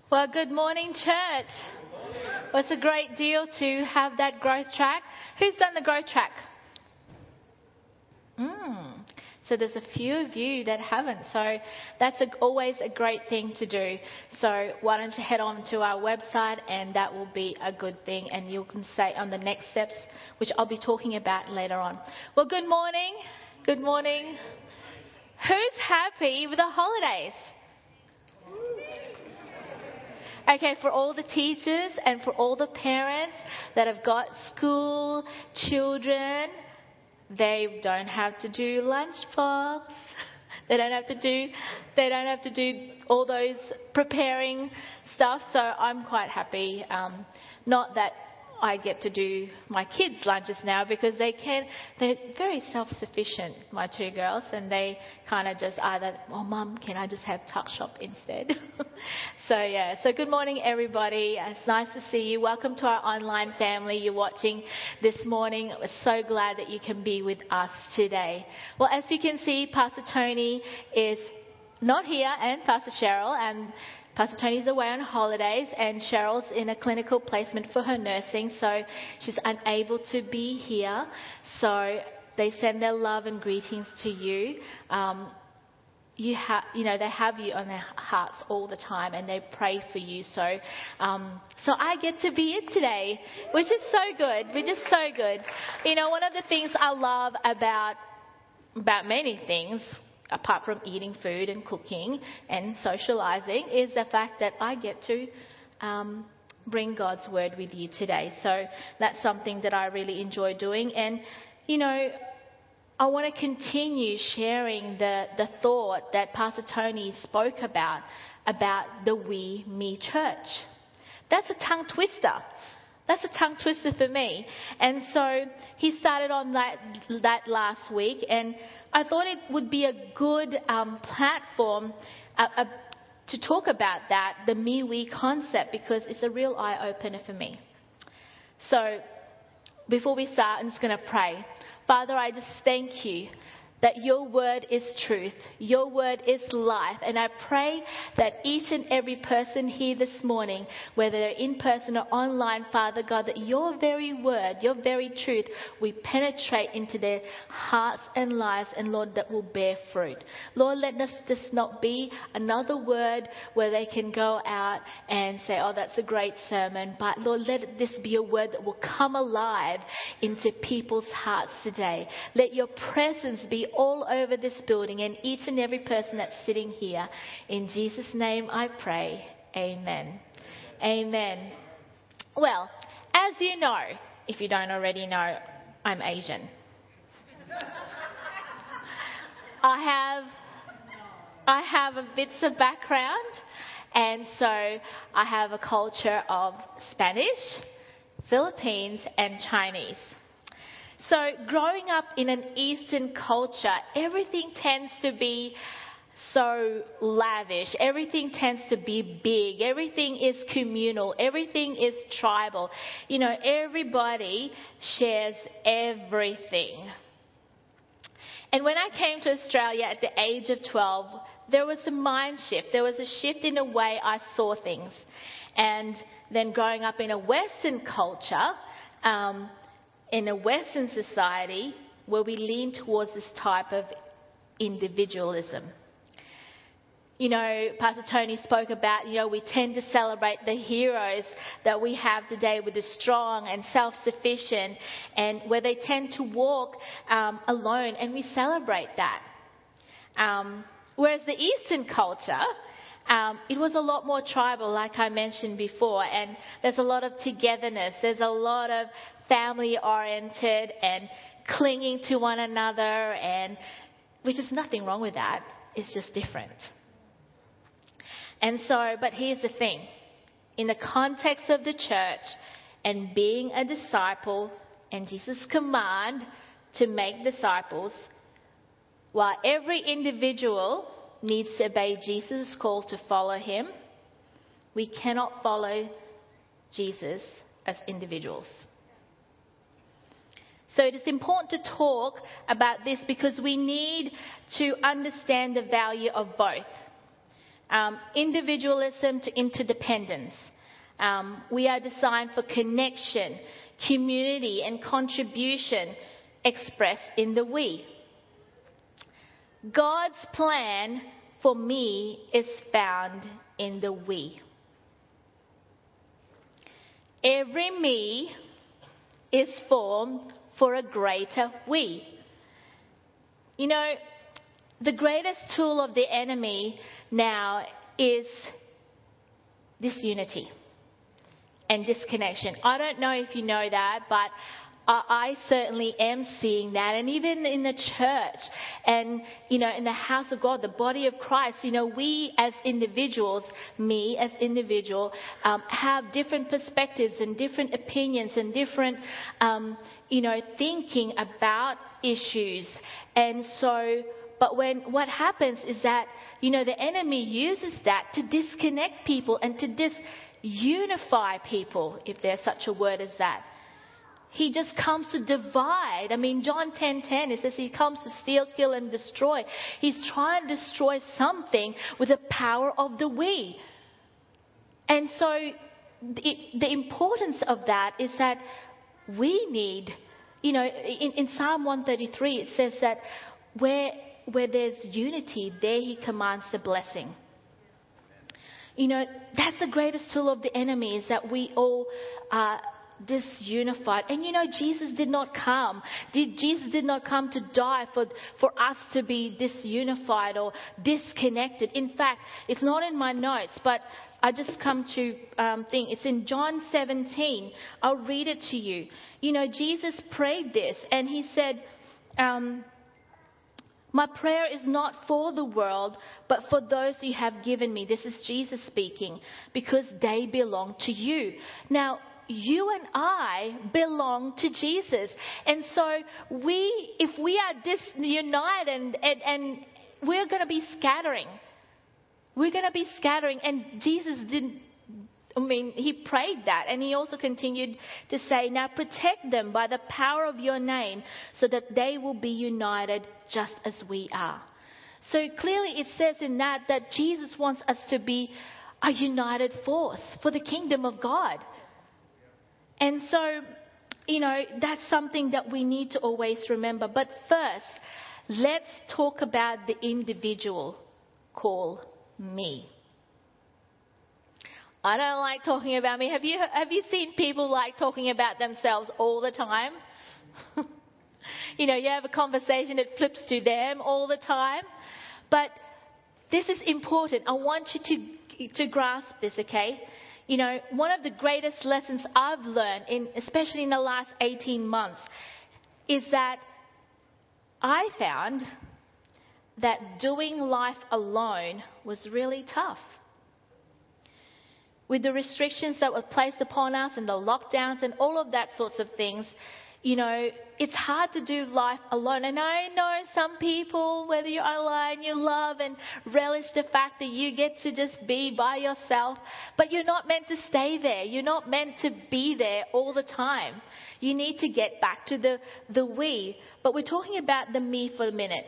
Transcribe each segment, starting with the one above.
Well, good morning, church. Well, it's a great deal to have that growth track. Who's done the growth track? So there's a few of you that haven't. So that's always a great thing to do. So why don't you head on to our website, and that will be a good thing. And you can stay on the next steps, which I'll be talking about later on. Well, good morning. Good morning. Who's happy with the holidays? Okay, for all the teachers and for all the parents that have got school children, they don't have to do lunchbox. They don't have to do all those preparing stuff. So I'm quite happy. Not that I get to do my kids' lunches now, because they're very self-sufficient, my two girls, and they kind of just either, Mum, can I just have tuck shop instead? So good morning, everybody. It's nice to see you. Welcome to our online family you're watching this morning. We're so glad that you can be with us today. Well, as you can see, Pastor Tony is not here, and Pastor Cheryl, and Pastor Tony's away on holidays, and Cheryl's in a clinical placement for her nursing, so she's unable to be here. So they send their love and greetings to you. They have you on their hearts all the time, and they pray for you. So I get to be it today, which is so good. One of the things I love about many things, apart from eating food and cooking and socializing, is the fact that I get to bring God's word with you today. So that's something that I really enjoy doing. And, I want to continue sharing the thought that Pastor Tony spoke about the We, Me church. That's a tongue twister. That's a tongue twister for me. And so he started on that last week, and I thought it would be a good platform to talk about that, the me, we concept, because it's a real eye-opener for me. So before we start, I'm just going to pray. Father, I just thank you that your word is truth, your word is life. And I pray that each and every person here this morning, whether they're in person or online, Father God, that your very word, your very truth will penetrate into their hearts and lives, and Lord, that will bear fruit. Lord, let this just not be another word where they can go out and say, oh, that's a great sermon. But Lord, let this be a word that will come alive into people's hearts today. Let your presence be all over this building and each and every person that's sitting here. In Jesus' name I pray. Amen. Amen. Well, as you know, if you don't already know, I'm Asian. I have a bits of background, and so I have a culture of Spanish, Philippines, and Chinese. So growing up in an Eastern culture, everything tends to be so lavish. Everything tends to be big. Everything is communal. Everything is tribal. Everybody shares everything. And when I came to Australia at the age of 12, there was a mind shift. There was a shift in the way I saw things. And then growing up in a Western culture, in a Western society where we lean towards this type of individualism. Pastor Tony spoke about, we tend to celebrate the heroes that we have today with the strong and self-sufficient, and where they tend to walk alone, and we celebrate that. Whereas the Eastern culture, it was a lot more tribal, like I mentioned before, and there's a lot of togetherness. There's a lot of family-oriented and clinging to one another, and which is nothing wrong with that. It's just different. And so, but here's the thing. In the context of the church and being a disciple and Jesus' command to make disciples, while every individual needs to obey Jesus' call to follow him, we cannot follow Jesus as individuals. So it is important to talk about this because we need to understand the value of both. individualism to interdependence. We are designed for connection, community, and contribution expressed in the we. God's plan for me is found in the we. Every me is formed for a greater we. You know, the greatest tool of the enemy now is disunity and disconnection. I don't know if you know that, but I certainly am seeing that. And even in the church and, in the house of God, the body of Christ, we as individuals, me as individual, have different perspectives and different opinions and different, thinking about issues. And so, but what happens is that, the enemy uses that to disconnect people and to disunify people, if there's such a word as that. He just comes to divide. John 10:10, it says he comes to steal, kill, and destroy. He's trying to destroy something with the power of the we. And so the importance of that is that we need, in Psalm 133, it says that where there's unity, there he commands the blessing. That's the greatest tool of the enemy, is that we all are disunified. And Jesus did not come. Jesus did not come to die for us to be disunified or disconnected. In fact, it's not in my notes, but I just come to think. It's in John 17. I'll read it to you. Jesus prayed this, and he said, my prayer is not for the world, but for those you have given me. This is Jesus speaking, because they belong to you. Now, you and I belong to Jesus. And so if we are disunited and we're going to be scattering. We're going to be scattering. And Jesus he prayed that. And he also continued to say, now protect them by the power of your name, so that they will be united just as we are. So clearly it says in that Jesus wants us to be a united force for the kingdom of God. And so, that's something that we need to always remember. But first, let's talk about the individual called me. I don't like talking about me. Have you seen people like talking about themselves all the time? You have a conversation, it flips to them all the time. But this is important. I want you to grasp this, okay? One of the greatest lessons I've learned, especially in the last 18 months, is that I found that doing life alone was really tough. With the restrictions that were placed upon us and the lockdowns and all of that sorts of things, it's hard to do life alone. And I know some people, whether you're online, you love and relish the fact that you get to just be by yourself. But you're not meant to stay there. You're not meant to be there all the time. You need to get back to the we. But we're talking about the me for a minute.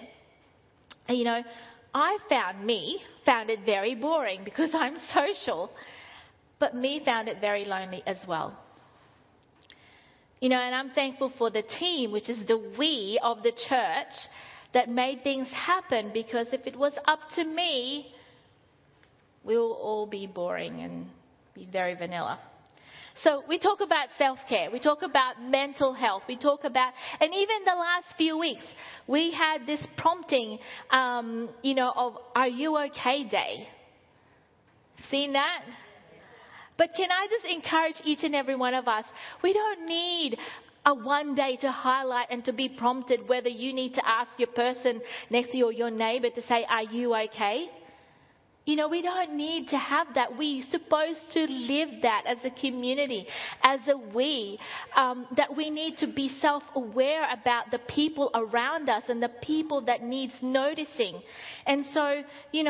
I found it very boring because I'm social. But me found it very lonely as well. And I'm thankful for the team, which is the we of the church, that made things happen, because if it was up to me, we'll all be boring and be very vanilla. So we talk about self-care. We talk about mental health. We talk about, and even the last few weeks, we had this prompting, of Are You Okay Day. Seen that? But can I just encourage each and every one of us, we don't need a one day to highlight and to be prompted whether you need to ask your person next to you or your neighbour to say, are you okay? We don't need to have that. We're supposed to live that as a community, as a we, that we need to be self-aware about the people around us and the people that needs noticing. And so,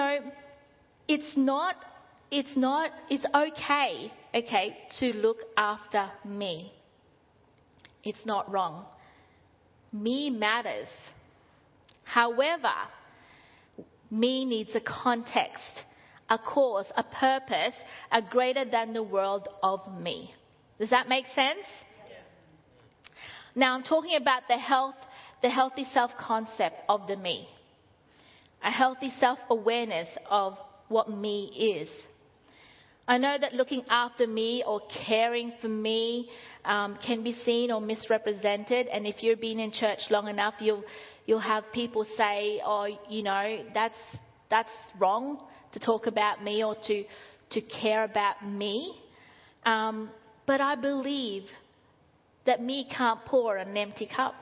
it's okay, to look after me. It's not wrong. Me matters. However, me needs a context, a cause, a purpose, are greater than the world of me. Does that make sense? Yeah. Now I'm talking about the healthy self-concept of the me. A healthy self-awareness of what me is. I know that looking after me or caring for me can be seen or misrepresented. And if you've been in church long enough, you'll have people say, "Oh, that's wrong to talk about me or to care about me." But I believe that me can't pour an empty cup.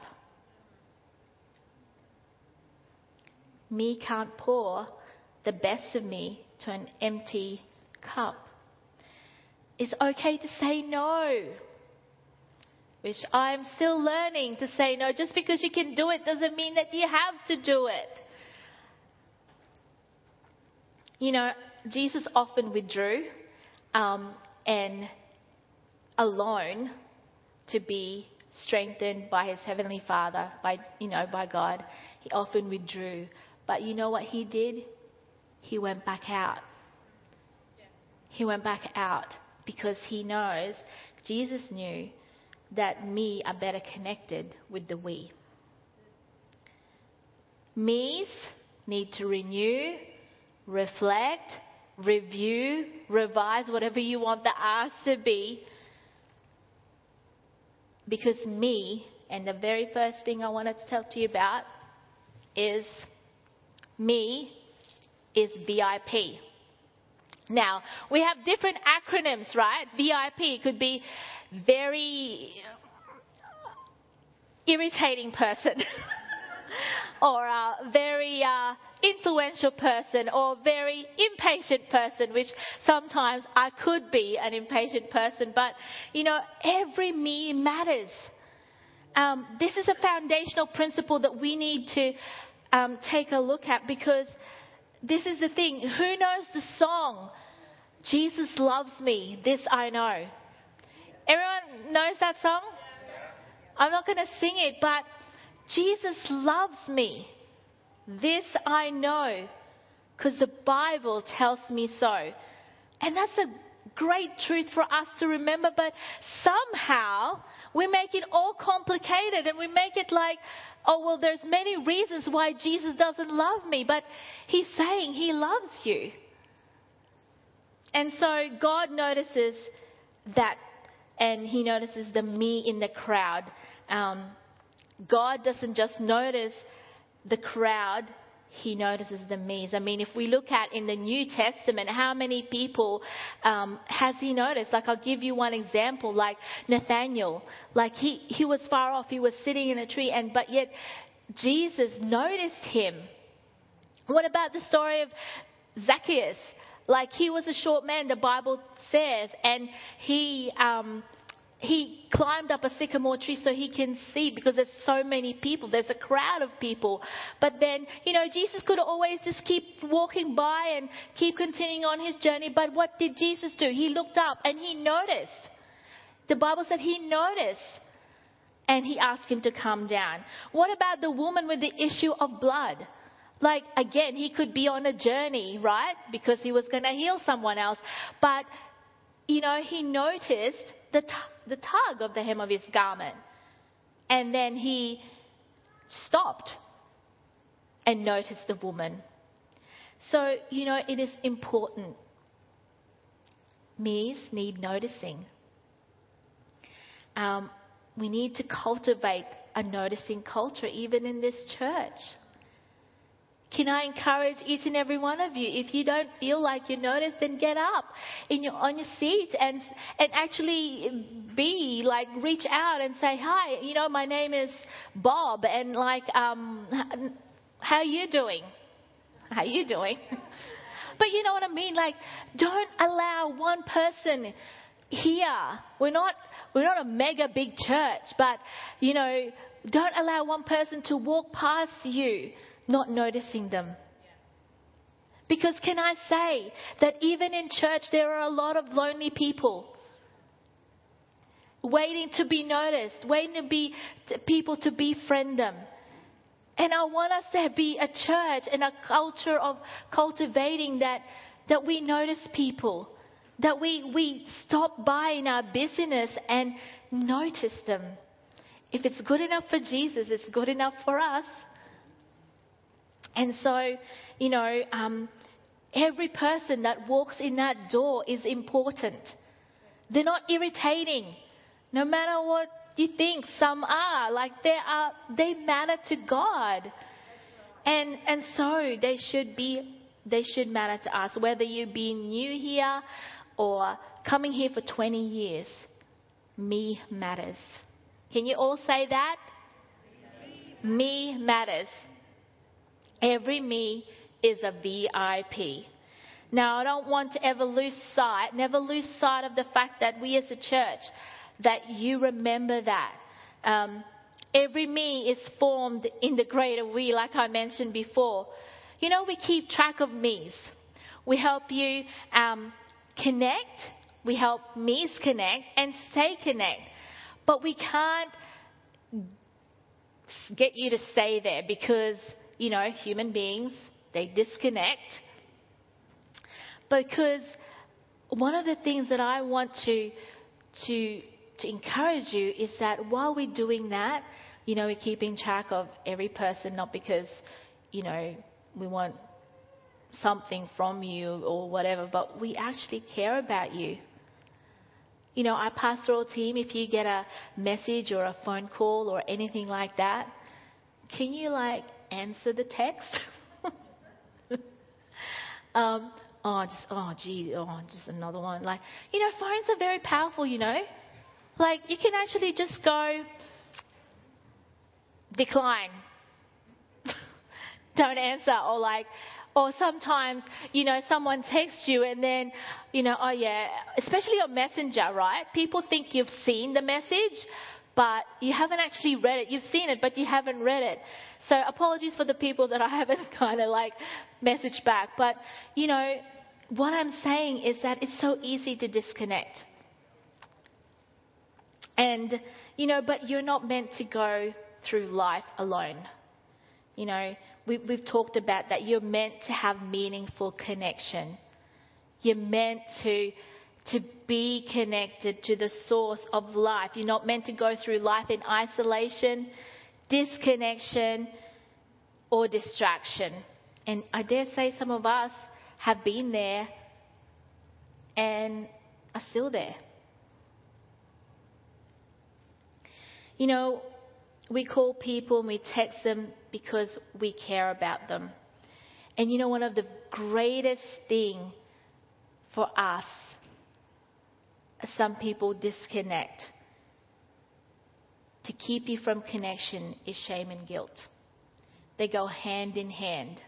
Me can't pour the best of me to an empty cup. It's okay to say no, which I'm still learning to say no. Just because you can do it doesn't mean that you have to do it. Jesus often withdrew and alone to be strengthened by his heavenly Father, by God. He often withdrew. But you know what he did? He went back out. He went back out because Jesus knew that me are better connected with the we. Me's need to renew, reflect, review, revise, whatever you want the R's to be. Because me, and the very first thing I wanted to talk to you about is me is VIP. Now, we have different acronyms, right? VIP could be very irritating person or a very influential person or very impatient person, which sometimes I could be an impatient person. But, every me matters. This is a foundational principle that we need to take a look at, because this is the thing. Who knows the song, Jesus Loves Me, This I Know? Everyone knows that song? I'm not going to sing it, but Jesus loves me. This I know, because the Bible tells me so. And that's a great truth for us to remember, but somehow we make it all complicated and we make it like, oh, well, there's many reasons why Jesus doesn't love me, but he's saying he loves you. And so God notices that, and he notices the me in the crowd. God doesn't just notice the crowd, he notices the me's. I mean, if we look at in the New Testament, how many people has he noticed? Like, I'll give you one example, like Nathaniel. Like, he was far off, he was sitting in a tree, but yet Jesus noticed him. What about the story of Zacchaeus? Like, he was a short man, the Bible says, and he climbed up a sycamore tree so he can see, because there's so many people. There's a crowd of people. But then, Jesus could always just keep walking by and keep continuing on his journey. But what did Jesus do? He looked up and he noticed. The Bible said he noticed. And he asked him to come down. What about the woman with the issue of blood? Like, again, he could be on a journey, right? Because he was going to heal someone else. But, he noticed the tug of the hem of his garment. And then he stopped and noticed the woman. So, it is important. Me's need noticing. We need to cultivate a noticing culture, even in this church. Can I encourage each and every one of you, if you don't feel like you noticed, then get up on your seat and actually reach out and say, hi, my name is Bob, and how are you doing? How are you doing? But you know what I mean? Like, don't allow one person here. We're not a mega big church, but, don't allow one person to walk past you not noticing them. Because can I say that even in church there are a lot of lonely people waiting to be noticed, waiting people to befriend them. And I want us to be a church and a culture of cultivating that that we notice people, that we stop by in our busyness and notice them. If it's good enough for Jesus, it's good enough for us. And so, every person that walks in that door is important. They're not irritating. No matter what you think, some are. They matter to God. And so they should matter to us. Whether you've been new here or coming here for 20 years, me matters. Can you all say that? Me matters. Every me is a VIP. Now, I don't want to never lose sight of the fact that we as a church, that you remember that. Every me is formed in the greater we, like I mentioned before. We keep track of me's. We help you connect. We help me's connect and stay connect. But we can't get you to stay there because, human beings, they disconnect. Because one of the things that I want to encourage you is that while we're doing that, we're keeping track of every person, not because, we want something from you or whatever, but we actually care about you. Our pastoral team, if you get a message or a phone call or anything like that, can you answer the text? Just another one. Phones are very powerful, you can actually just go, decline. Don't answer. Or sometimes, someone texts you and then, especially on Messenger, right? People think you've seen the message, but you haven't actually read it. You've seen it, but you haven't read it. So apologies for the people that I haven't messaged back. But, what I'm saying is that it's so easy to disconnect. And, but you're not meant to go through life alone. We've talked about that. You're meant to have meaningful connection. You're meant to be connected to the source of life. You're not meant to go through life in isolation, disconnection, or distraction. And I dare say some of us have been there and are still there. We call people and we text them because we care about them. And one of the greatest thing for us, some people disconnect. To keep you from connection is shame and guilt. They go hand in hand.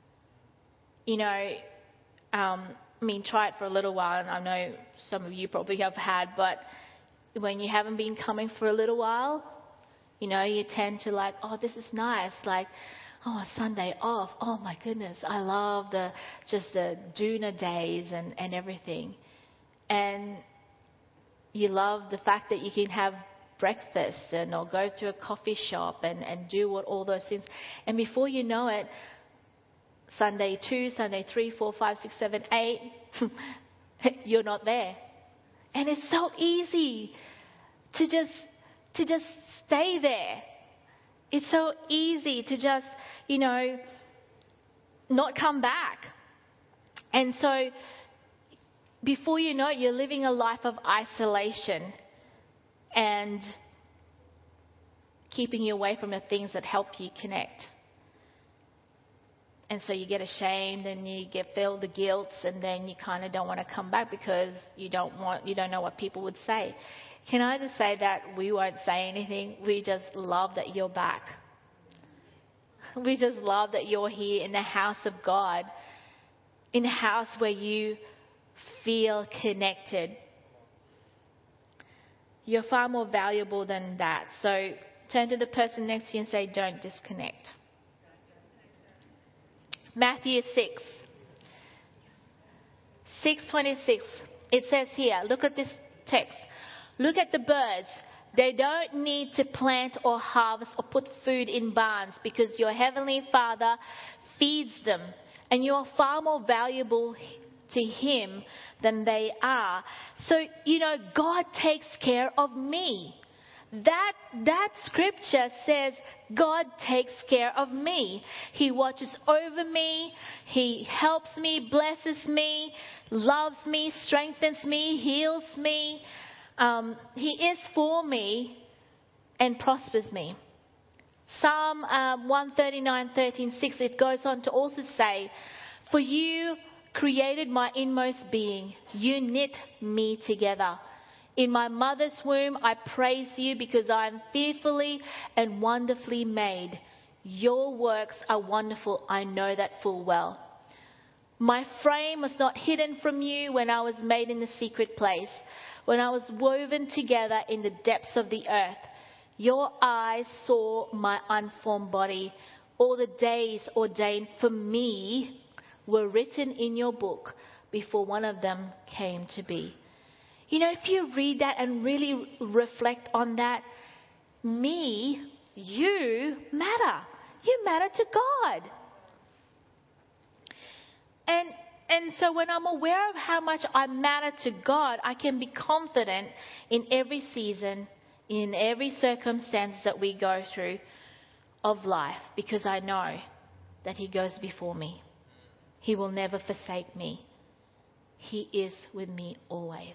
Try it for a little while, and I know some of you probably have had, but when you haven't been coming for a little while, you tend to this is nice. Sunday off. Oh my goodness. I love the Doona days and everything. And you love the fact that you can have breakfast or go to a coffee shop and do all those things. And before you know it, Sunday 2, Sunday 3, 4, 5, 6, 7, 8, you're not there. And it's so easy to just stay there. It's so easy to just, not come back. And so before you know it, you're living a life of isolation and keeping you away from the things that help you connect. And so you get ashamed and you feel the guilt, and then you kind of don't want to come back because you don't know what people would say. Can I just say that we won't say anything? We just love that you're back. We just love that you're here in the house of God, in a house where you feel connected. You're far more valuable than that. So turn to the person next to you and say, don't disconnect. Matthew 6:26. It says here, look at this text. Look at the birds. They don't need to plant or harvest or put food in barns because your heavenly Father feeds them. And you are far more valuable to Him than they are. So, God takes care of me. That scripture says God takes care of me. He watches over me. He helps me, blesses me, loves me, strengthens me, heals me. He is for me and prospers me. Psalm 139:13-6, it goes on to also say, "For you created my inmost being. You knit me together. In my mother's womb, I praise you because I am fearfully and wonderfully made. Your works are wonderful. I know that full well. My frame was not hidden from you when I was made in the secret place, when I was woven together in the depths of the earth. Your eyes saw my unformed body. All the days ordained for me were written in your book before one of them came to be." If you read that and really reflect on that, you matter. You matter to God. And so when I'm aware of how much I matter to God, I can be confident in every season, in every circumstance that we go through of life, because I know that He goes before me. He will never forsake me. He is with me always.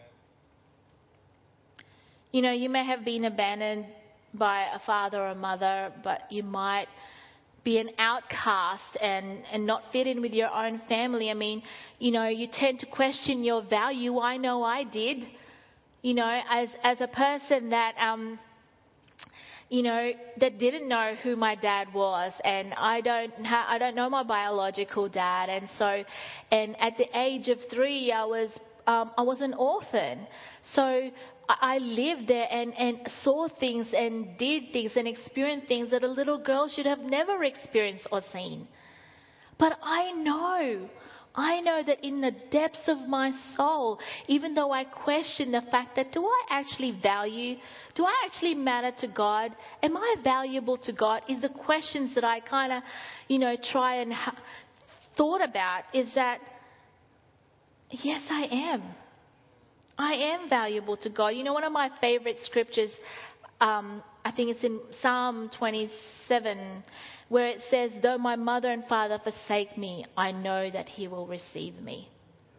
You may have been abandoned by a father or a mother, but you might be an outcast and not fit in with your own family. You tend to question your value. I know I did. As a person that that didn't know who my dad was, and I don't know my biological dad, and at the age of 3, I was an orphan. So I lived there and saw things and did things and experienced things that a little girl should have never experienced or seen. But I know that in the depths of my soul, even though I question the fact that do I actually matter to God? Am I valuable to God? Is the questions that I kind of, try and thought about is that, yes, I am. I am valuable to God. One of my favorite scriptures, I think it's in Psalm 27, where it says, "Though my mother and father forsake me, I know that He will receive me."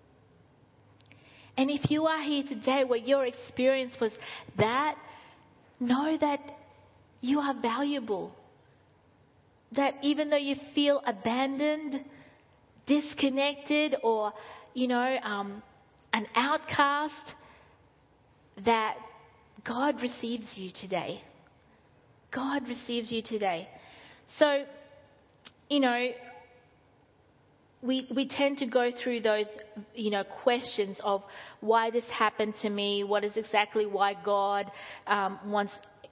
And if you are here today where your experience was that, know that you are valuable. That even though you feel abandoned, disconnected, or, an outcast, that God receives you today. God receives you today. So, we tend to go through those, questions of why this happened to me, what is exactly why God wants,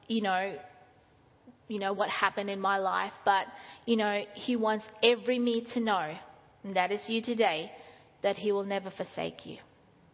what happened in my life. But, He wants every me to know, and that is you today, that He will never forsake you.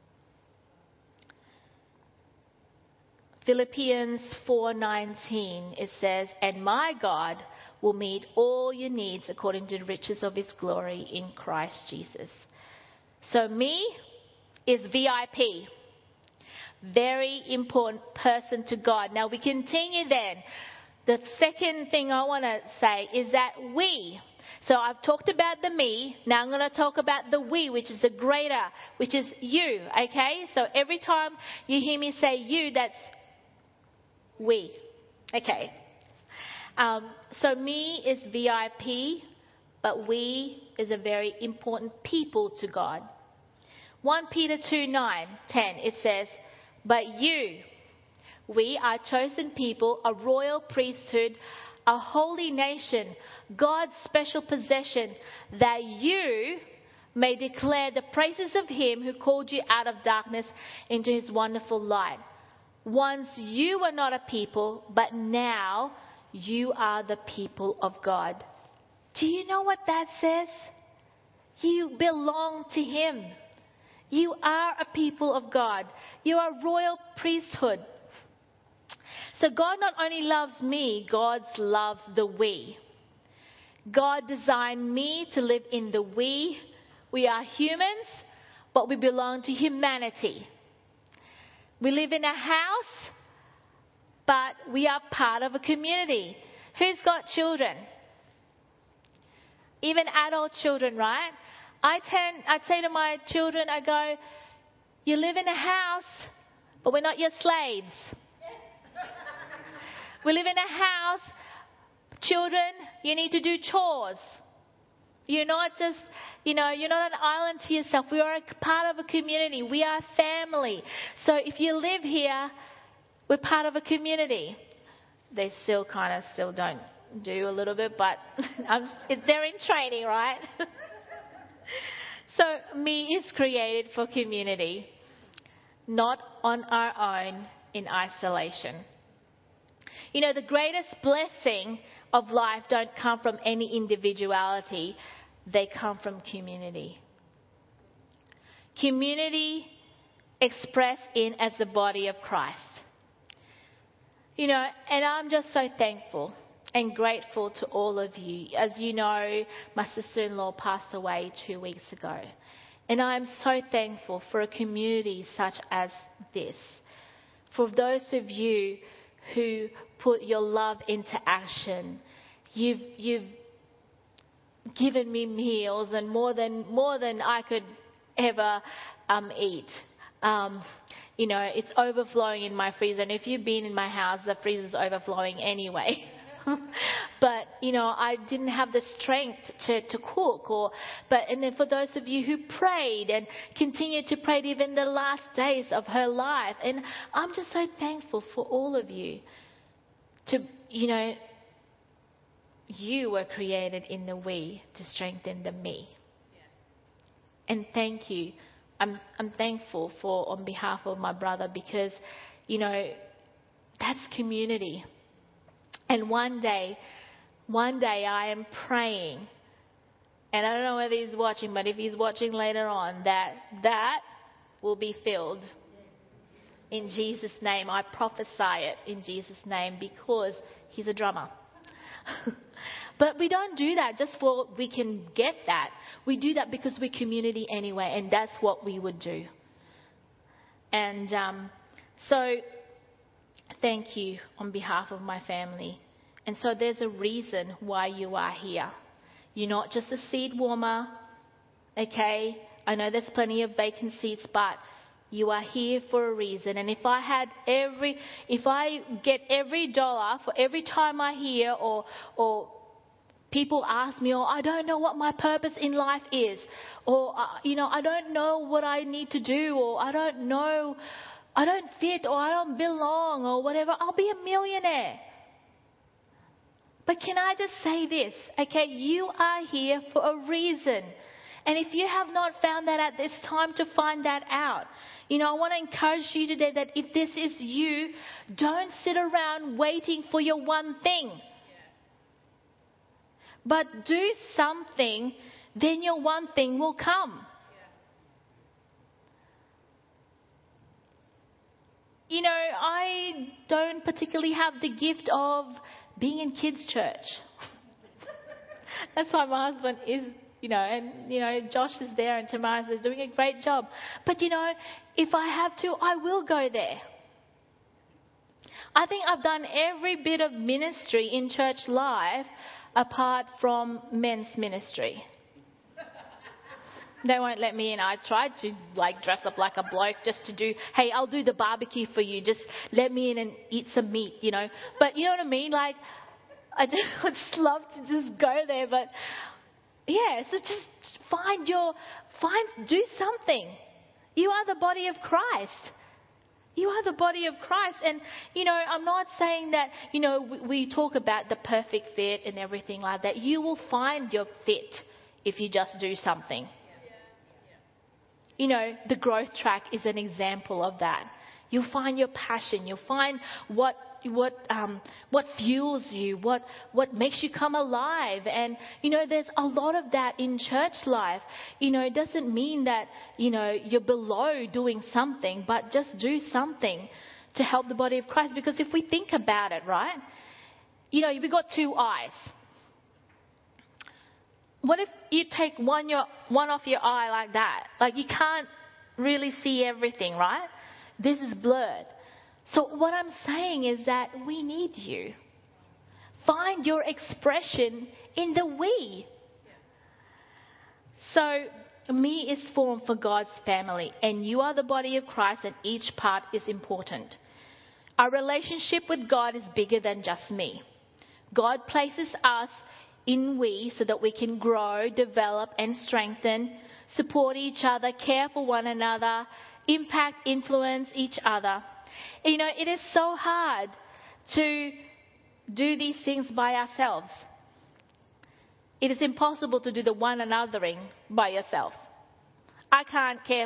Philippians 4:19, it says, "And my God will meet all your needs according to the riches of His glory in Christ Jesus." So me is VIP. Very important person to God. Now we continue then. The second thing I want to say is that we. So I've talked about the me. Now I'm going to talk about the we, which is the greater, which is you. Okay? So every time you hear me say you, that's we. Okay. So me is VIP, but we is a very important people to God. 1 Peter 2:9-10, it says, "But you, we are chosen people, a royal priesthood, a holy nation, God's special possession, that you may declare the praises of Him who called you out of darkness into His wonderful light. Once you were not a people, but now you are the people of God." Do you know what that says? You belong to Him. You are a people of God. You are a royal priesthood. So God not only loves me, God loves the we. God designed me to live in the we. We are humans. but we belong to humanity. We live in a house, but we are part of a community. Who's got children? Even adult children, right? I'd say to my children, I go, you live in a house, but we're not your slaves. We live in a house. Children, you need to do chores. You're not just, you're not an island to yourself. We are a part of a community. We are family. So if you live here, we're part of a community. They still don't do a little bit, but they're in training, right? So me is created for community, not on our own in isolation. The greatest blessing of life don't come from any individuality. They come from community. Community expressed in as the body of Christ. And I'm just so thankful and grateful to all of you. As you know, my sister-in-law passed away 2 weeks ago. And I'm so thankful for a community such as this. For those of you who put your love into action. You've given me meals and more than I could ever eat. It's overflowing in my freezer. And if you've been in my house, the freezer's overflowing anyway. But, I didn't have the strength to cook. And then for those of you who prayed and continued to pray even the last days of her life. And I'm just so thankful for all of you. You were created in the we to strengthen the me. Yeah. And thank you. I'm thankful on behalf of my brother because, that's community. And one day I am praying, and I don't know whether he's watching, but if he's watching later on, that will be filled. In Jesus' name, I prophesy it in Jesus' name because he's a drummer. But we don't do that just for we can get that. We do that because we're community anyway, and that's what we would do. And so thank you on behalf of my family. And so there's a reason why you are here. You're not just a seat warmer, okay? I know there's plenty of vacant seats, but you are here for a reason. And if I get every dollar for every time I hear or people ask me, or I don't know what my purpose in life is, or I don't know what I need to do, or I don't know, I don't fit, or I don't belong, or whatever, I'll be a millionaire. But can I just say this? Okay, you are here for a reason. And if you have not found that out, it's time to find that out. I want to encourage you today that if this is you, don't sit around waiting for your one thing. But do something, then your one thing will come. I don't particularly have the gift of being in kids' church. That's why my husband is, Josh is there and Tamara is doing a great job. But, if I have to, I will go there. I think I've done every bit of ministry in church life apart from men's ministry. They won't let me in. I tried to dress up like a bloke just to do, hey, I'll do the barbecue for you. Just let me in and eat some meat, But you know what I mean? I would just love to just go there. But yeah, so just do something. You are the body of Christ. You are the body of Christ. And, I'm not saying that, we talk about the perfect fit and everything like that. You will find your fit if you just do something. The growth track is an example of that. You'll find your passion. You'll find what fuels you, what makes you come alive. And, there's a lot of that in church life. It doesn't mean that, you're below doing something, but just do something to help the body of Christ. Because if we think about it, right, we've got two eyes. What if you take one off your eye like that? You can't really see everything, right? This is blurred. So what I'm saying is that we need you. Find your expression in the we. So, me is formed for God's family, and you are the body of Christ, and each part is important. Our relationship with God is bigger than just me. God places us in we so that we can grow, develop, and strengthen, support each other, care for one another, impact, influence each other. You know, it is so hard to do these things by ourselves. It is impossible to do the one anothering by yourself. I can't care,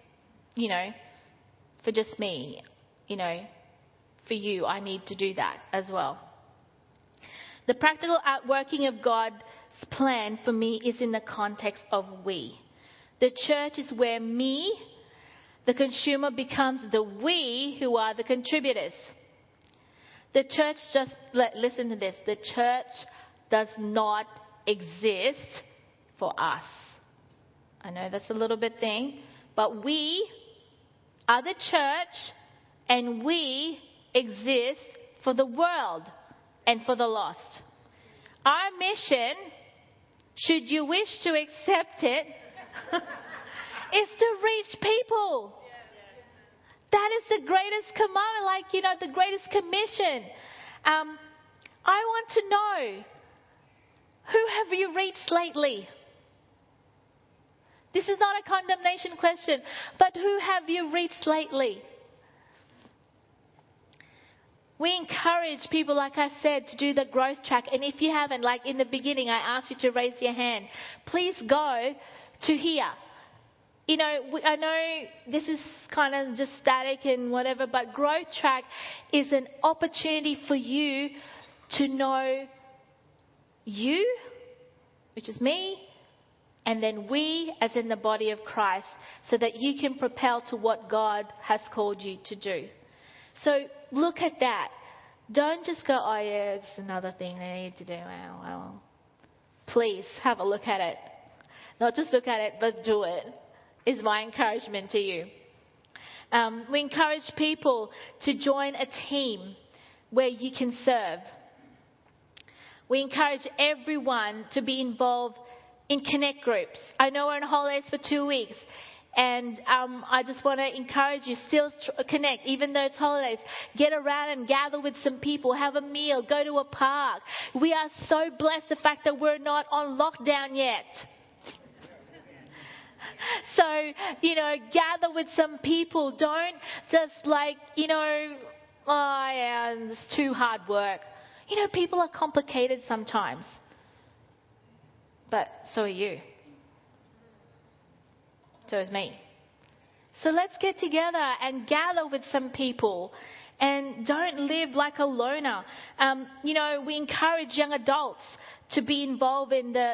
for just me. For you, I need to do that as well. The practical outworking of God's plan for me is in the context of we. The church is where me, the consumer, becomes the we who are the contributors. The church listen to this, the church does not exist for us. I know that's a little bit thing, but we are the church and we exist for the world and for the lost. Our mission, should you wish to accept it, is to reach people. That is the greatest command, the greatest commission. I want to know, who have you reached lately? This is not a condemnation question, but who have you reached lately? We encourage people, like I said, to do the growth track. And if you haven't, like in the beginning, I asked you to raise your hand. Please go to here. I know this is kind of just static and whatever, but growth track is an opportunity for you to know you, which is me, and then we as in the body of Christ, so that you can propel to what God has called you to do. So look at that. Don't just go, oh yeah, it's another thing they need to do. Well. Please have a look at it. Not just look at it, but do it, is my encouragement to you. We encourage people to join a team where you can serve. We encourage everyone to be involved in connect groups. I know we're on holidays for 2 weeks, and I just want to encourage you, still connect, even though it's holidays. Get around and gather with some people, have a meal, go to a park. We are so blessed the fact that we're not on lockdown yet. So, gather with some people. Don't just oh yeah, it's too hard work. People are complicated sometimes. But so are you. So is me. So let's get together and gather with some people. And don't live like a loner. We encourage young adults to be involved in the,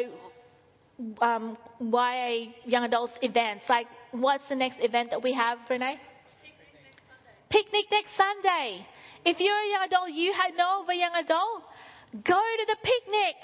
YA young adults events. Like, what's the next event that we have, Renee? Picnic next Sunday. If you're a young adult, you know of a young adult, go to the picnic.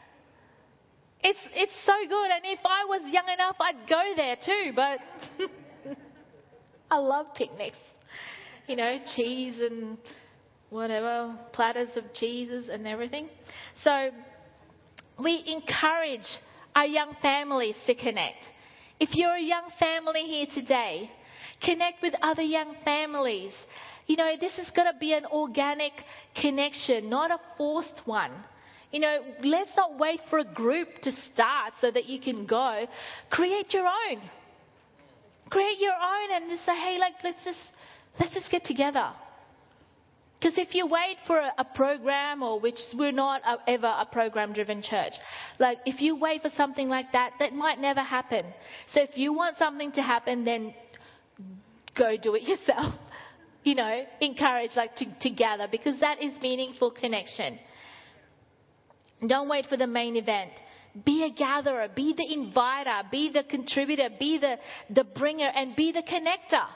It's so good. And if I was young enough, I'd go there too. But I love picnics. Cheese and whatever, platters of cheeses and everything. So we encourage our young families to connect. If you're a young family here today, connect with other young families. This is going to be an organic connection, not a forced one. Let's not wait for a group to start so that you can go. Create your own. Create your own and just say, hey, let's just get together. Because if you wait for a program, or which we're not ever a program-driven church, if you wait for something like that, that might never happen. So if you want something to happen, then go do it yourself. Encourage to gather, because that is meaningful connection. Don't wait for the main event. Be a gatherer, be the inviter, be the contributor, be the bringer, and be the connector.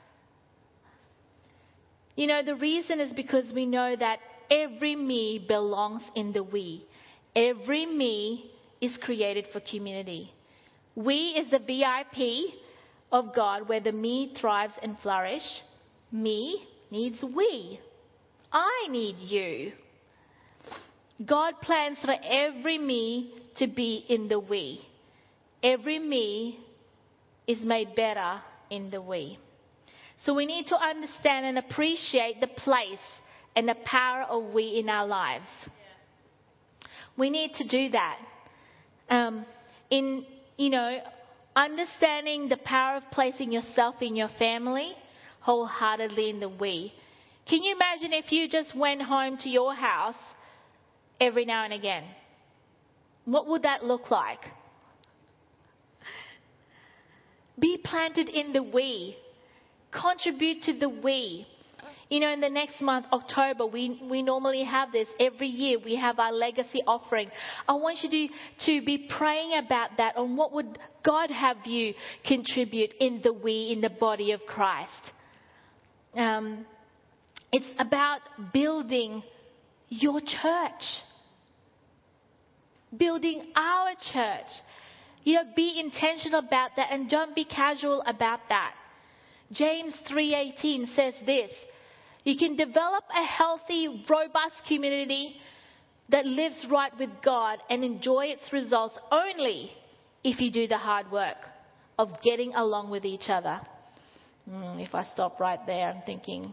The reason is because we know that every me belongs in the we. Every me is created for community. We is the VIP. of God where the me thrives and flourish. Me needs we. I need you. God plans for every me to be in the we. Every me is made better in the we. So we need to understand and appreciate the place and the power of we in our lives. We need to do that. Understanding the power of placing yourself in your family wholeheartedly in the we. Can you imagine if you just went home to your house every now and again? What would that look like? Be planted in the we. Contribute to the we. In the next month, October, we normally have this. Every year we have our legacy offering. I want you to be praying about that, on what would God have you contribute in the we, in the body of Christ. It's about building your church. Building our church. Be intentional about that and don't be casual about that. James 3:18 says this: you can develop a healthy, robust community that lives right with God and enjoy its results only if you do the hard work of getting along with each other. If I stop right there, I'm thinking,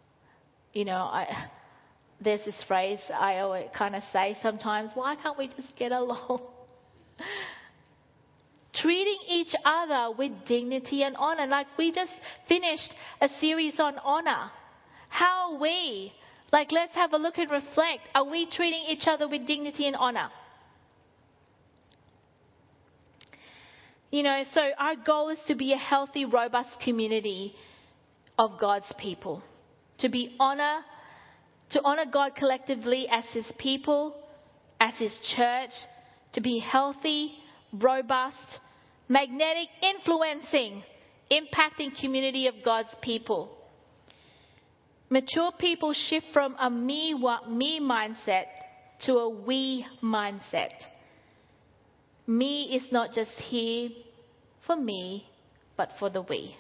there's this phrase I always kind of say sometimes: why can't we just get along? Treating each other with dignity and honor. Like we just finished a series on honor. How are we? Let's have a look and reflect. Are we treating each other with dignity and honor? So our goal is to be a healthy, robust community of God's people. To honor God collectively as His people, as His church. To be healthy, robust, magnetic, influencing, impacting community of God's people. Mature people shift from a me mindset to a we mindset. Me is not just here for me, but for the we.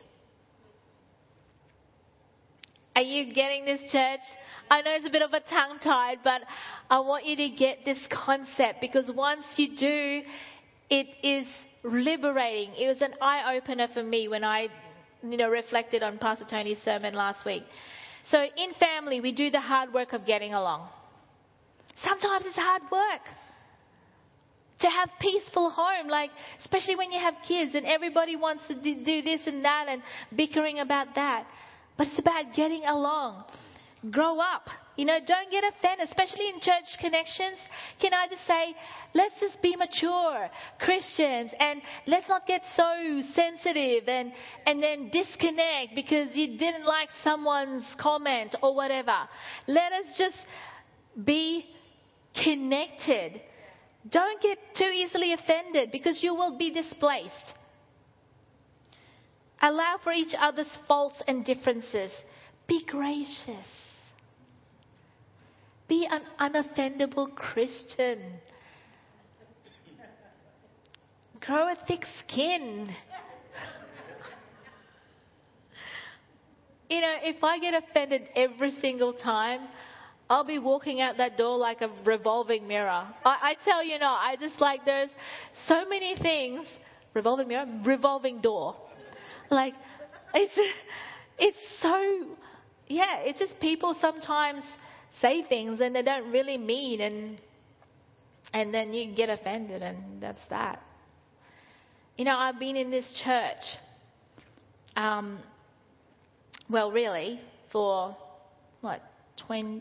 Are you getting this, church? I know it's a bit of a tongue-tied, but I want you to get this concept, because once you do, it is liberating. It was an eye-opener for me when I reflected on Pastor Tony's sermon last week. So in family, we do the hard work of getting along. Sometimes it's hard work to have peaceful home, especially when you have kids and everybody wants to do this and that and bickering about that. But it's about getting along. Grow up. Don't get offended, especially in church connections. Can I just say, let's just be mature Christians and let's not get so sensitive and then disconnect because you didn't like someone's comment or whatever. Let us just be connected. Don't get too easily offended because you will be displaced. Allow for each other's faults and differences. Be gracious. Be an unoffendable Christian. Grow a thick skin. If I get offended every single time, I'll be walking out that door like a revolving mirror. I tell you not, there's so many things. Revolving mirror, revolving door. It's so, it's just people sometimes say things and they don't really mean, and then you get offended, and that's that. I've been in this church, really, for 21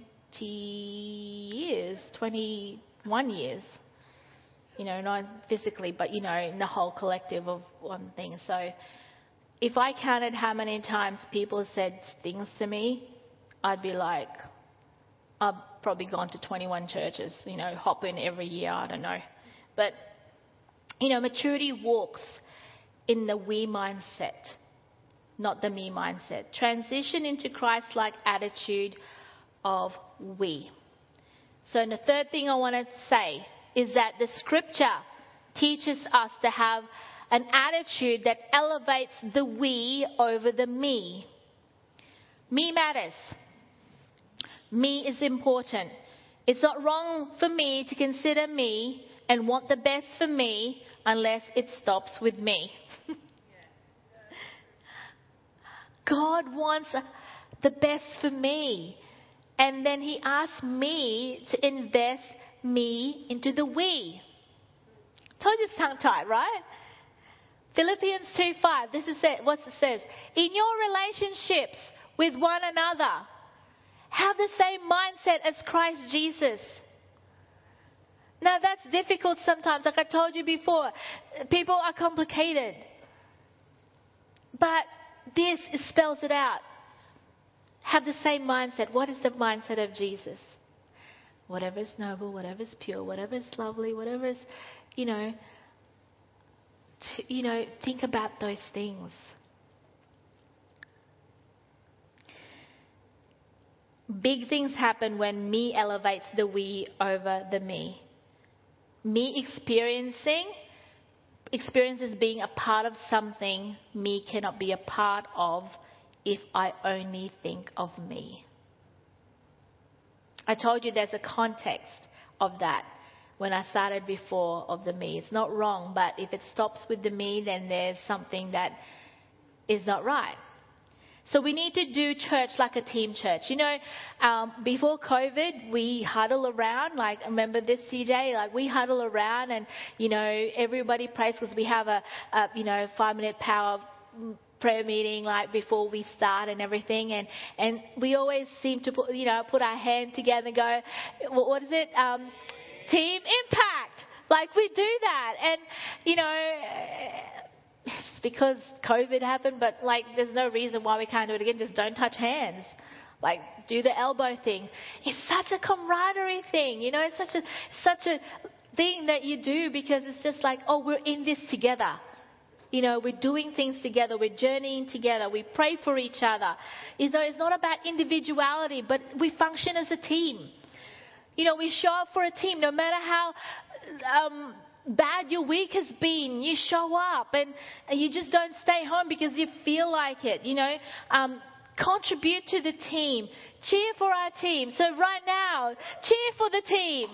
years. Not physically, but in the whole collective of one thing. So if I counted how many times people said things to me, I'd be like, I've probably gone to 21 churches, hop in every year, I don't know. But, maturity walks in the we mindset, not the me mindset. Transition into Christ-like attitude of we. So the third thing I want to say is that the scripture teaches us to have an attitude that elevates the we over the me. Me matters. Me is important. It's not wrong for me to consider me and want the best for me unless it stops with me. God wants the best for me. And then He asks me to invest me into the we. Told you it's tongue-tied, right? Philippians 2:5. This is what it says. In your relationships with one another, have the same mindset as Christ Jesus. Now that's difficult sometimes. Like I told you before, people are complicated. But this spells it out. Have the same mindset. What is the mindset of Jesus? Whatever is noble, whatever is pure, whatever is lovely, whatever is, think about those things. Big things happen when me elevates the we over the me. Me experiences being a part of something me cannot be a part of if I only think of me. I told you there's a context of that when I started before of the me. It's not wrong, but if it stops with the me, then there's something that is not right. So we need to do church like a team church. Before COVID, we huddle around. Like, remember this, TJ? Like, we huddle around and, everybody prays because we have a 5-minute power prayer meeting like before we start and everything. And we always seem to put our hand together and go, what is it? Team impact. Like, we do that. And, it's because COVID happened, but there's no reason why we can't do it again. Just don't touch hands. Do the elbow thing. It's such a camaraderie thing, it's such a thing that you do because it's just we're in this together. We're doing things together. We're journeying together. We pray for each other. It's not about individuality, but we function as a team. We show up for a team no matter how bad your week has been. You show up and you just don't stay home because you feel like it. Contribute to the team. Cheer for our team. So right now, cheer for the team.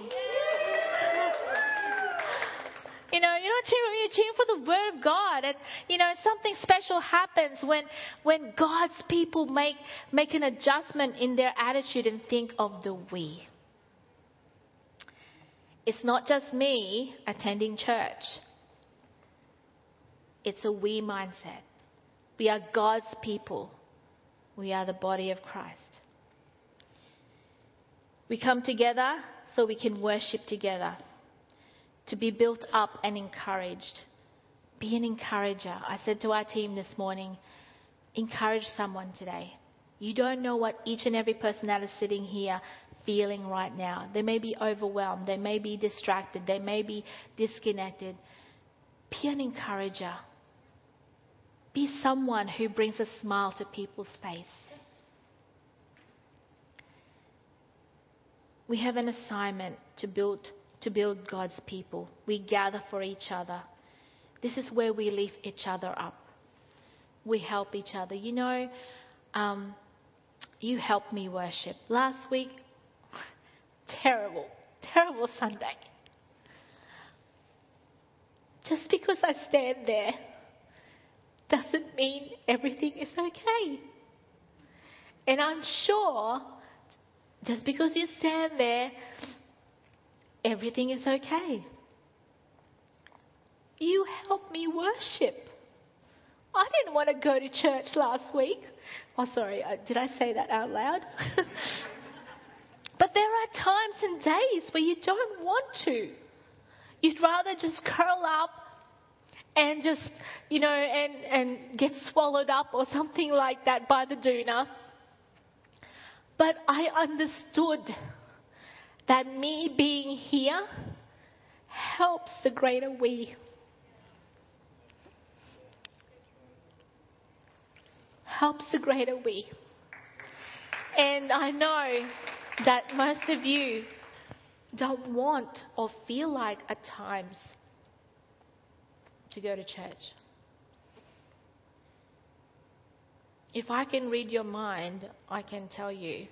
You're not cheering, you're cheering for the Word of God. And, something special happens when God's people make an adjustment in their attitude and think of the we. It's not just me attending church. It's a we mindset. We are God's people. We are the body of Christ. We come together so we can worship together. To be built up and encouraged. Be an encourager. I said to our team this morning, encourage someone today. You don't know what each and every person that is sitting here feeling right now. They may be overwhelmed. They may be distracted. They may be disconnected. Be an encourager. Be someone who brings a smile to people's face. We have an assignment to build God's people. We gather for each other. This is where we lift each other up. We help each other. You helped me worship. Last week, terrible Sunday. Just because I stand there doesn't mean everything is okay. And I'm sure just because you stand there, everything is okay. You helped me worship. I didn't want to go to church last week. Oh, sorry, did I say that out loud? But there are times and days where you don't want to. You'd rather just curl up and just, and get swallowed up or something like that by the doona. But I understood that me being here helps the greater we. Helps the greater we. And I know that most of you don't want or feel like at times to go to church. If I can read your mind, I can tell you.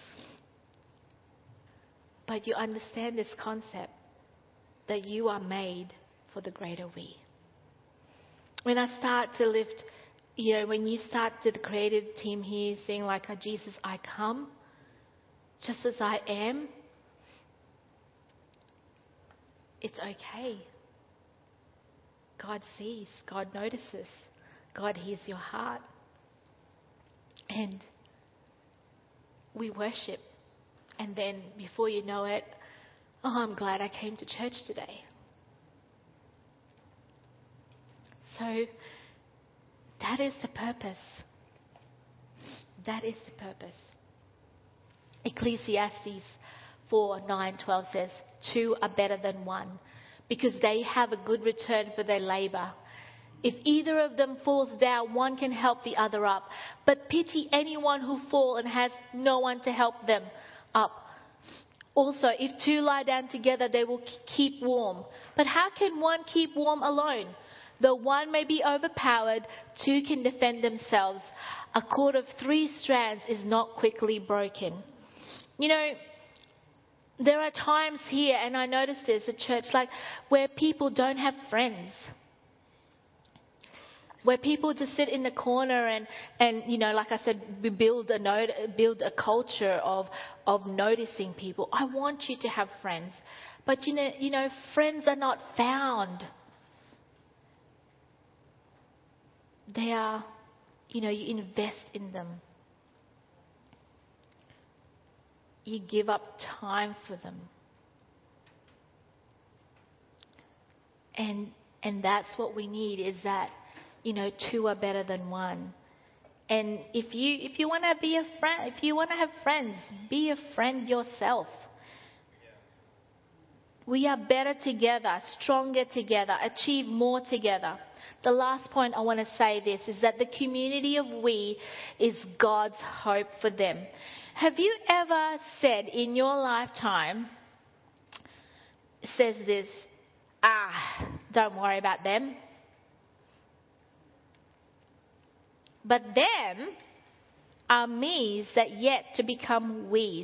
But you understand this concept that you are made for the greater we. When I start to lift, when you start to the creative team here saying like, oh, Jesus, I come just as I am, it's okay. God sees, God notices, God hears your heart. And we worship. And then before you know it, oh, I'm glad I came to church today. So that is the purpose. That is the purpose. Ecclesiastes 4:9-12 says, 2 are better than one, because they have a good return for their labor. If either of them falls down, one can help the other up. But pity anyone who falls and has no one to help them up. Also, if two lie down together, they will keep warm. But how can one keep warm alone? Though one may be overpowered, two can defend themselves. A cord of 3 strands is not quickly broken. There are times here, and I notice this at church, where people don't have friends. Where people just sit in the corner and like I said, we build a culture of noticing people. I want you to have friends. But friends are not found. They are, you invest in them. You give up time for them. And that's what we need, is that 2 are better than 1. And if you want to be a friend, if you want to have friends, be a friend yourself. We are better together, stronger together, achieve more together. The last point I want to say this is that the community of we is God's hope for them. Have you ever said in your lifetime, says this, don't worry about them? But them are me's that yet to become we's.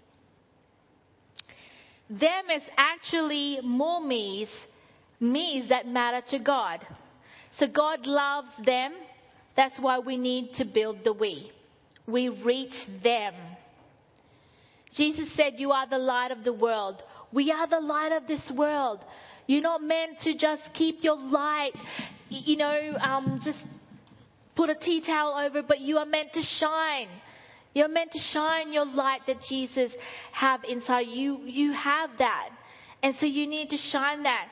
Them is actually more me's that matter to God. So God loves them. That's why we need to build the we. We reach them. Jesus said, you are the light of the world. We are the light of this world. You're not meant to just keep your light, just put a tea towel over it, but you are meant to shine. You're meant to shine your light that Jesus have inside you. You have that. And so you need to shine that.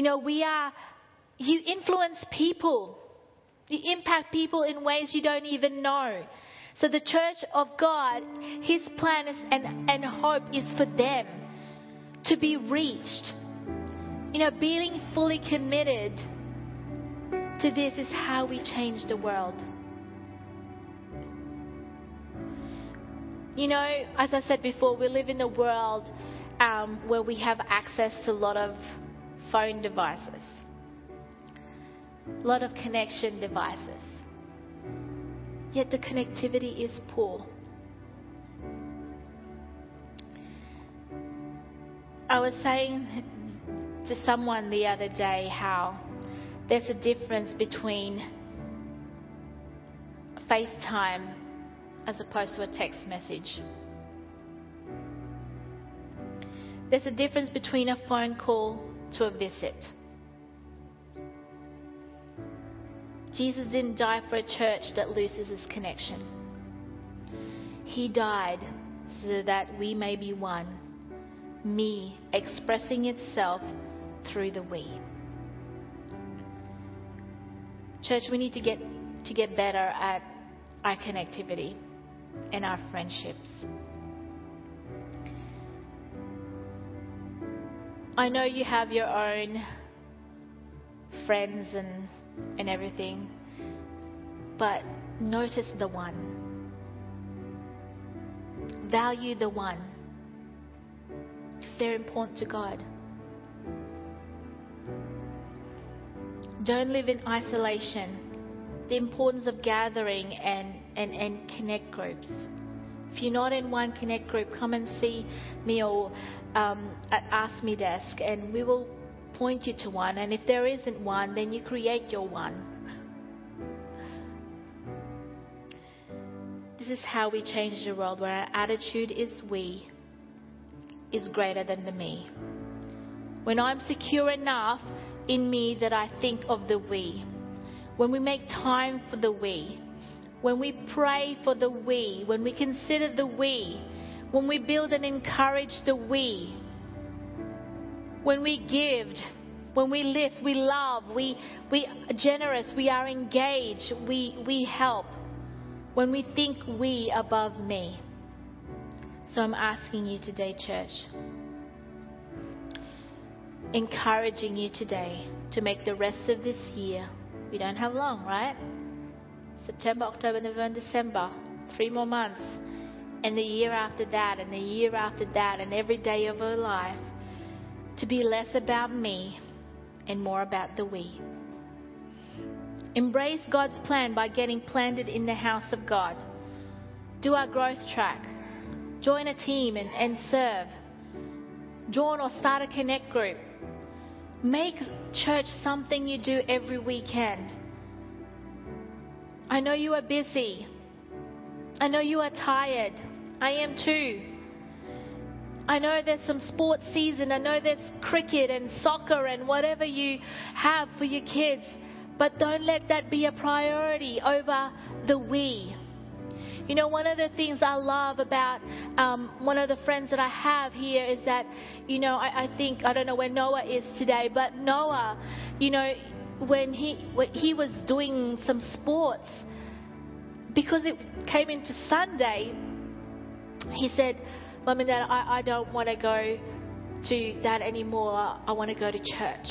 You influence people. You impact people in ways you don't even know. So the church of God, His plan is, and hope is for them to be reached. Being fully committed to this is how we change the world. As I said before, we live in a world where we have access to a lot of phone devices, a lot of connection devices. Yet the connectivity is poor. I was saying to someone the other day how there's a difference between FaceTime as opposed to a text message. There's a difference between a phone call to a visit. Jesus didn't die for a church that loses its connection. He died so that we may be one. Me expressing itself through the we. Church, we need to get better at our connectivity and our friendships. I know you have your own friends and everything, but notice the one. Value the one. Because they're important to God. Don't live in isolation. The importance of gathering and connect groups. If you're not in one connect group, come and see me or at Ask Me Desk, and we will point you to one. And if there isn't one, then you create your one. This is how we change the world, where our attitude is we is greater than the me. When I'm secure enough in me that I think of the we. When we make time for the we. When we pray for the we. When we consider the we. When we build and encourage the we. When we give. When we lift, we love, we are generous, we are engaged, we help. When we think we above me. So I'm asking you today, church, encouraging you today to make the rest of this year, we don't have long, right? September, October, November, December, 3 more months. And the year after that, and the year after that, and every day of our life, to be less about me and more about the we. Embrace God's plan by getting planted in the house of God. Do our growth track. Join a team and serve. Join or start a connect group. Make church something you do every weekend. I know you are busy. I know you are tired. I am too. I know there's some sports season. I know there's cricket and soccer and whatever you have for your kids. But don't let that be a priority over the we. You know, one of the things I love about one of the friends that I have here is that, you know, I think, I don't know where Noah is today, but Noah, you know, when he was doing some sports, because it came into Sunday, he said, Mum and Dad, I don't want to go to that anymore. I want to go to church.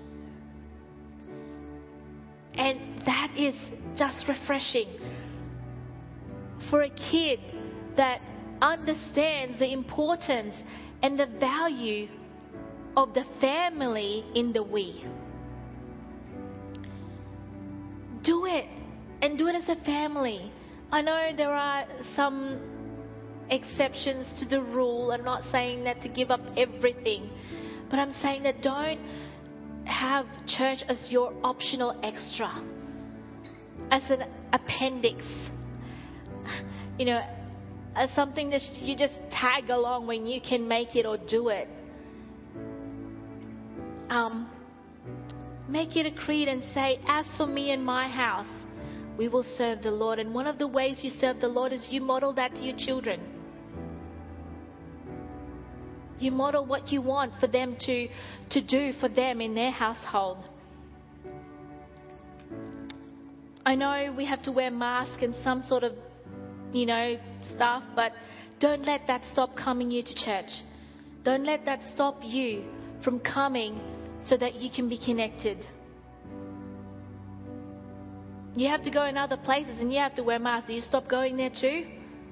And that is just refreshing for a kid that understands the importance and the value of the family in the we. Do it, and do it as a family. I know there are some exceptions to the rule. I'm not saying that to give up everything, but I'm saying that don't have church as your optional extra, as an appendix, you know, as something that you just tag along when you can make it or do it. Make it a creed and say, as for me and my house, we will serve the Lord. And one of the ways you serve the Lord is you model that to your children. You model what you want for them to do for them in their household. I know we have to wear masks and some sort of, you know, stuff, but don't let that stop coming you to church. Don't let that stop you from coming so that you can be connected. You have to go in other places and you have to wear masks. Do you stop going there too?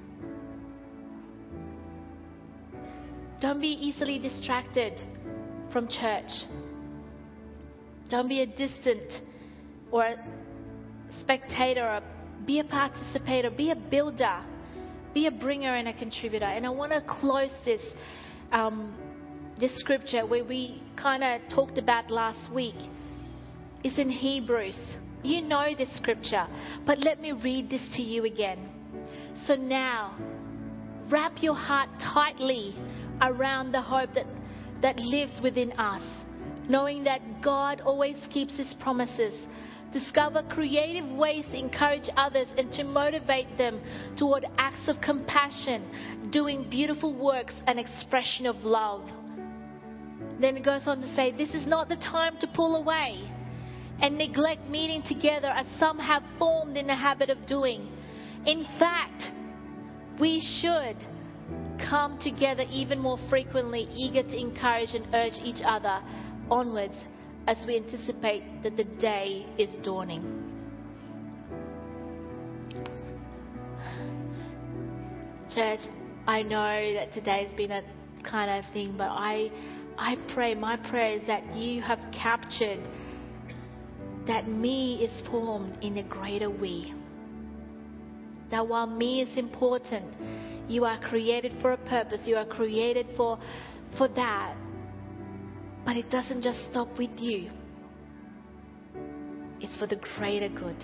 Don't be easily distracted from church. Don't be a distant or a spectator. Or be a participator. Be a builder. Be a bringer and a contributor. And I want to close this scripture where we kind of talked about last week. It's in Hebrews. You know this scripture, but let me read this to you again. So now, wrap your heart tightly around the hope that lives within us, knowing that God always keeps His promises. Discover creative ways to encourage others and to motivate them toward acts of compassion, doing beautiful works, an expression of love. Then it goes on to say, this is not the time to pull away and neglect meeting together as some have formed in the habit of doing. In fact, we should come together even more frequently, eager to encourage and urge each other onwards as we anticipate that the day is dawning. Church, I know that today's been a kind of thing, but I pray, my prayer is that you have captured that me is formed in a greater we. That while me is important, you are created for a purpose. You are created for that. But it doesn't just stop with you. It's for the greater good.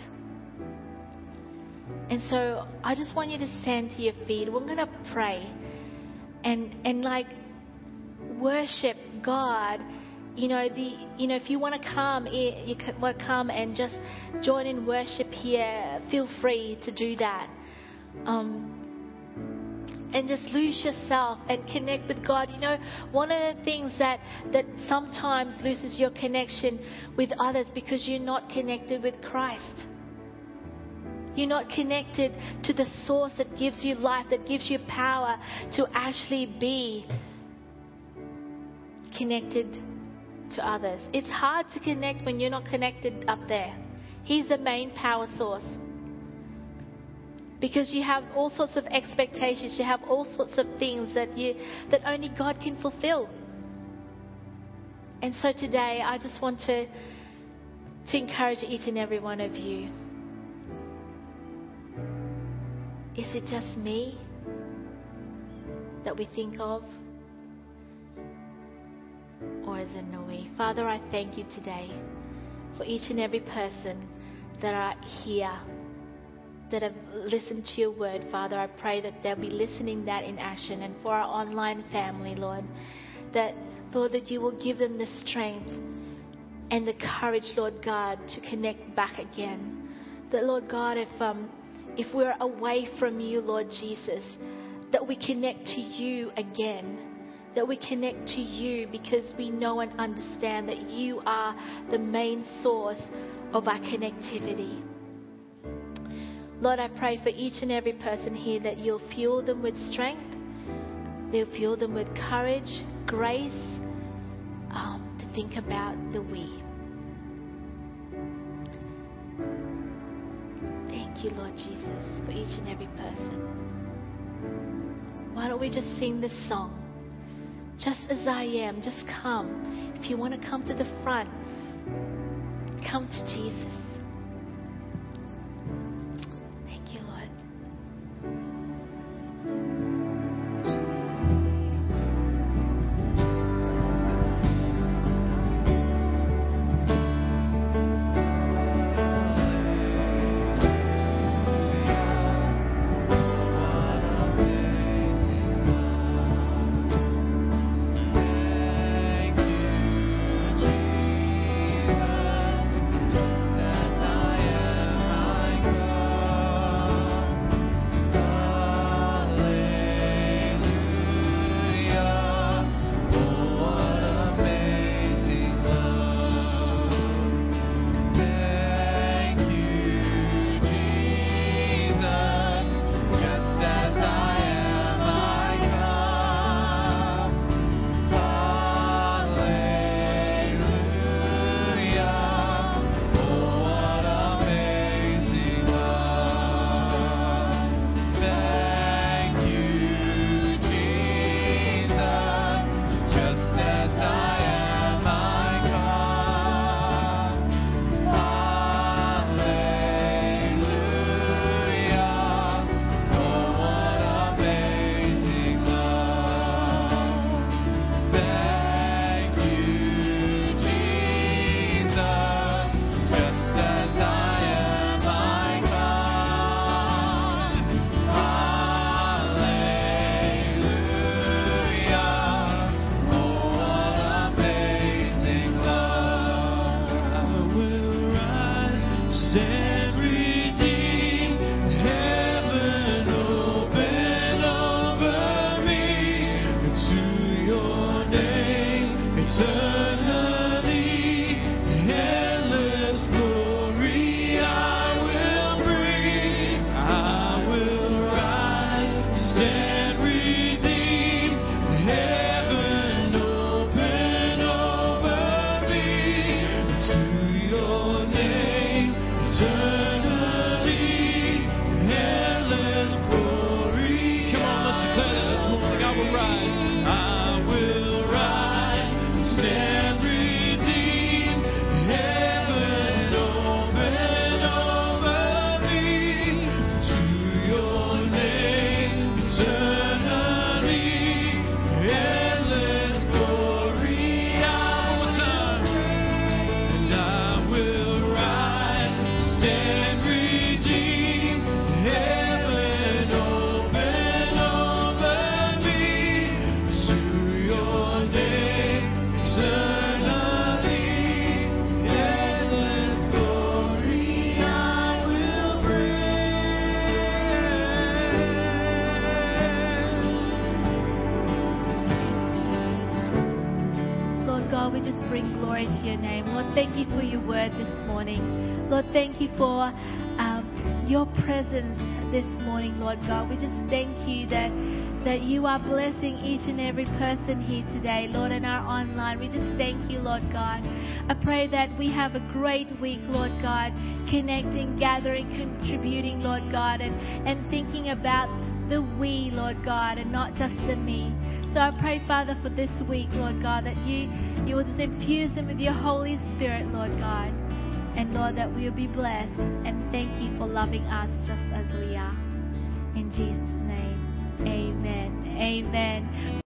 And so I just want you to stand to your feet. We're going to pray and like worship God. If you want to come, you want to come and just join in worship here. Feel free to do that. And just lose yourself and connect with God. One of the things that sometimes loses your connection with others because you're not connected with Christ. You're not connected to the source that gives you life, that gives you power to actually be connected to others. It's hard to connect when you're not connected up there. He's the main power source. Because you have all sorts of expectations, you have all sorts of things that only God can fulfill. And so today, I just want to encourage each and every one of you. Is it just me that we think of? Or is it no we? Father, I thank you today for each and every person that are here, that have listened to your word. Father, I pray that they'll be listening that in action. And for our online family, Lord, that you will give them the strength and the courage, Lord God, to connect back again. That, Lord God, if we're away from you, Lord Jesus, that we connect to you again. That we connect to you because we know and understand that you are the main source of our connectivity. Lord, I pray for each and every person here that you'll fuel them with strength. You'll fuel them with courage, grace, to think about the we. Thank you, Lord Jesus, for each and every person. Why don't we just sing this song? Just as I am, just come. If you want to come to the front, come to Jesus. Thank you, Lord. Stand redeemed, heaven we just bring glory to your name. Lord, thank you for your word this morning. Lord, thank you for your presence this morning, Lord God. We just thank you that you are blessing each and every person here today, Lord, and our online. We just thank you, Lord God. I pray that we have a great week, Lord God, connecting, gathering, contributing, Lord God, and thinking about the we, Lord God, and not just the me. So I pray, Father, for this week, Lord God, that you will just infuse them with your Holy Spirit, Lord God. And Lord, that we will be blessed. And thank you for loving us just as we are. In Jesus' name, amen. Amen.